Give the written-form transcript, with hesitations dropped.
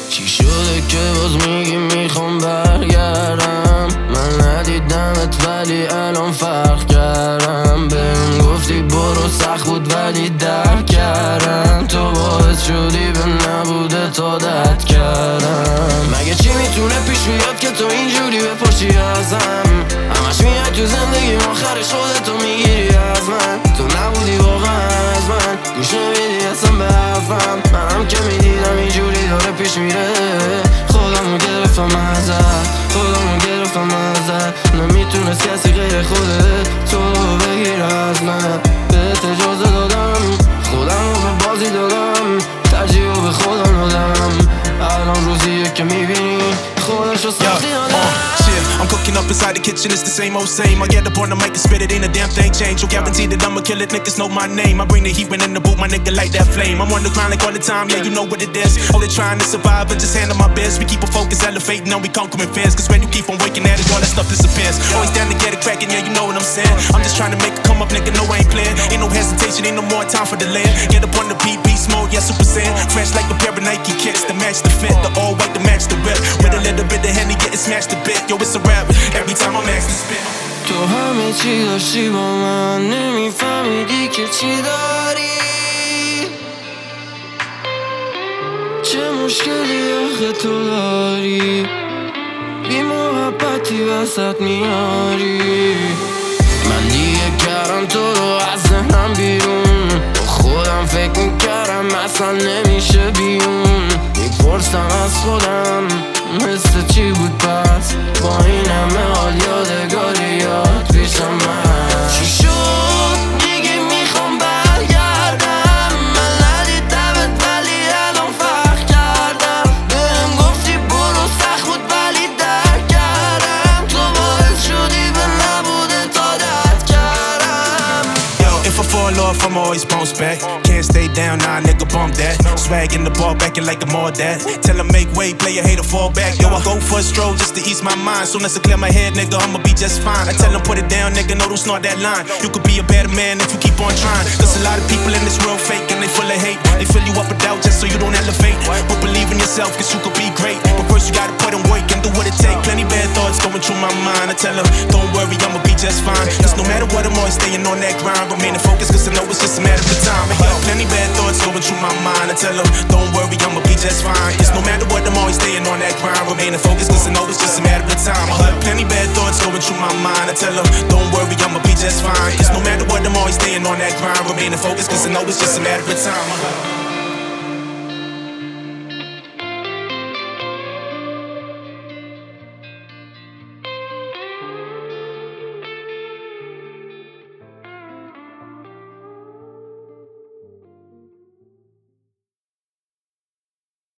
چی شده که باز میگی میخوام برگردم؟ من ندیدمت ولی الان فرق کردم. بهم گفتی برو سخت بود ولی درک کردم. تو باعث شدی به نبوده تا عادت کردم. مگه چی میتونه پیش بیاد که تو اینجوری بپرسی ازم؟ همش میای تو زندگیم آخرش خودتو میگیری از من. تو نبودی واقعا از من، گوش نمیدی اصلا به حرفم. منم که میدیدم اینجوری داره پیش میره. خودمو گرفتم ازت، خودمو گرفتم ازت. نمیتونست کسی غیر خودت تو بگیر از من. بهت اجازه دادم، خودمو به بازی دادم، ترجیحو به خودم دادم. الان روزیه که میبینی خودشو ساختی آدم. I'm cooking up inside the kitchen, it's the same old same. I get up on the mic and spit it, ain't a damn thing changed. You guarantee that I'ma kill it, niggas know my name. I bring the heat when in the booth, my nigga like that flame. I'm on the grind like all the time, yeah, you know what it is. Only trying to survive, but just handle my best. We keep a focus, elevating, now we conquering fears. Cause when you keep on waking at it, all that stuff disappears. Always down to get it cracking, yeah, you know what I'm saying. I'm just trying to make it come up, nigga, no I ain't playing. Ain't no hesitation, ain't no more time for delay. Get up on the beat, beast mode, yeah, Super Saiyan. Fresh like a pair of Nike kicks, the match the fit, the all white, the match the whip. With a little bit of Henny, getting smashed a bit. Yo, it's a rap, every time I'm asked to spit. تو همه چی داشتی با من، نمیفهمیدی که چی داری. چه مشکلی آخه تو داری؟ بی محبتی وسط میاری. من دیگه کردم تو رو از ذهنم بیرون. با خودم فکر میکردم اصلا نمیشه بیون. میپرسم از خودم مثل چی بود پس، با این همه حال یادگاریات پیشم من. چی شد دیگه میخوام برگردم؟ من ندیدمت ولی الان فرق کردم. بهم گفتی برو سخت بود ولی درک کردم. تو باعث شدی به نبوده تا عادت کردم. Yo, if I fall off, I'ma always bounce back. Can't stay down, nah, nigga, bump that. Swag in the ball, backing like I'm all that. Tell him make way, play a hater, fall back. Yo, I go for a stroll just to ease my mind. Soon as I clear my head, nigga, I'ma be just fine. I tell him put it down, nigga, no, don't snort that line. You could be a better man if you keep on trying. Cause a lot of people in this world fake and they full of hate. They fill you up with doubt just so you don't elevate. But believe in yourself, cause you could be great. But first you gotta put in work and do what it takes. Plenty bad thoughts going through my mind. I tell him, don't worry, I'ma be just fine. Cause no matter what, I'm always staying on that grind. Remaining focused cause I know it's just a matter of time. And yeah, plenty bad thoughts going through my mind. I tell him, don't worry, I'ma be just fine. Cause no matter what, I'm always staying on that grind. Remaining focused cause I know it's just a matter of time. I heard plenty bad thoughts going through my mind. I tell him, don't worry, I'ma be just fine. Cause no matter what, I'm always staying on that grind. Remaining focused cause I know it's just a matter of time.